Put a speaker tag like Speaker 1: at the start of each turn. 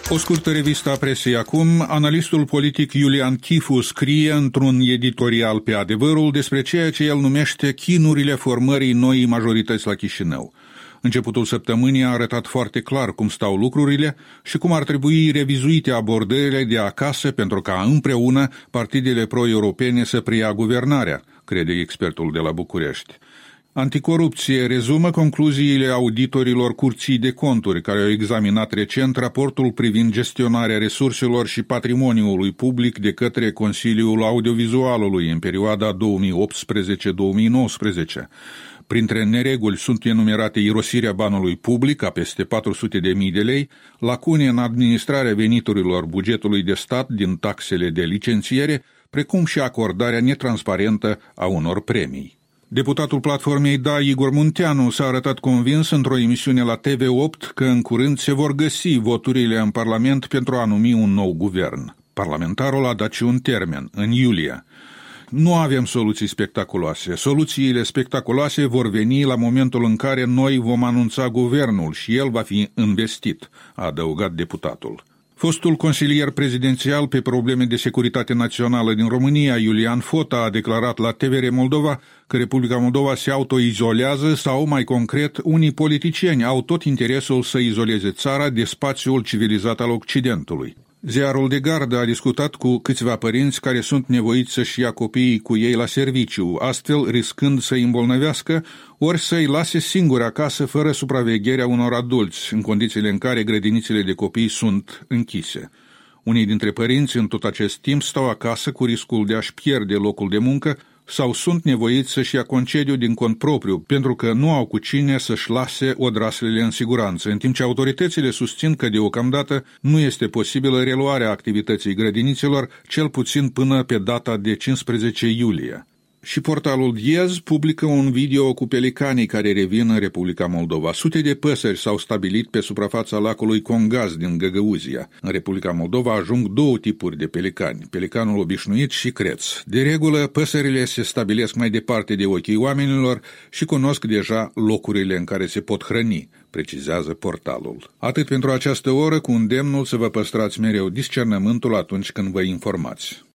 Speaker 1: O scurtă revistă a presei acum. Analistul politic Iulian Chifu scrie într-un editorial pe Adevărul despre ceea ce el numește chinurile formării noii majorități la Chișinău. Începutul săptămânii a arătat foarte clar cum stau lucrurile și cum ar trebui revizuite abordările de acasă pentru ca împreună partidele pro-europene să preia guvernarea, crede expertul de la București. Anticorupție rezumă concluziile auditorilor Curții de Conturi, care au examinat recent raportul privind gestionarea resurselor și patrimoniului public de către Consiliul Audiovizualului în perioada 2018-2019. Printre nereguli sunt enumerate irosirea banului public a peste 400.000 de lei, lacune în administrarea veniturilor bugetului de stat din taxele de licențiere, precum și acordarea netransparentă a unor premii. Deputatul platformei DA, Igor Munteanu, s-a arătat convins într-o emisiune la TV8 că în curând se vor găsi voturile în Parlament pentru a numi un nou guvern. Parlamentarul a dat și un termen, în iulie. Nu avem soluții spectaculoase. Soluțiile spectaculoase vor veni la momentul în care noi vom anunța guvernul și el va fi investit, a adăugat deputatul. Fostul consilier prezidențial pe probleme de securitate națională din România, Iulian Fota, a declarat la TVR Moldova că Republica Moldova se autoizolează sau, mai concret, unii politicieni au tot interesul să izoleze țara de spațiul civilizat al Occidentului. Ziarul de Gardă a discutat cu câțiva părinți care sunt nevoiți să-și ia copiii cu ei la serviciu, astfel riscând să-i îmbolnăvească ori să-i lase singuri acasă fără supravegherea unor adulți, în condițiile în care grădinițele de copii sunt închise. Unii dintre părinți în tot acest timp stau acasă cu riscul de a-și pierde locul de muncă sau sunt nevoiți să-și ia concediu din cont propriu, pentru că nu au cu cine să-și lase odraslele în siguranță, în timp ce autoritățile susțin că deocamdată nu este posibilă reluarea activității grădinițelor, cel puțin până pe data de 15 iulie. Și portalul Diez publică un video cu pelicanii care revin în Republica Moldova. Sute de păsări s-au stabilit pe suprafața lacului Congaz din Găgăuzia. În Republica Moldova ajung două tipuri de pelicani, pelicanul obișnuit și creț. De regulă, păsările se stabilesc mai departe de ochii oamenilor și cunosc deja locurile în care se pot hrăni, precizează portalul. Atât pentru această oră, cu îndemnul să vă păstrați mereu discernământul atunci când vă informați.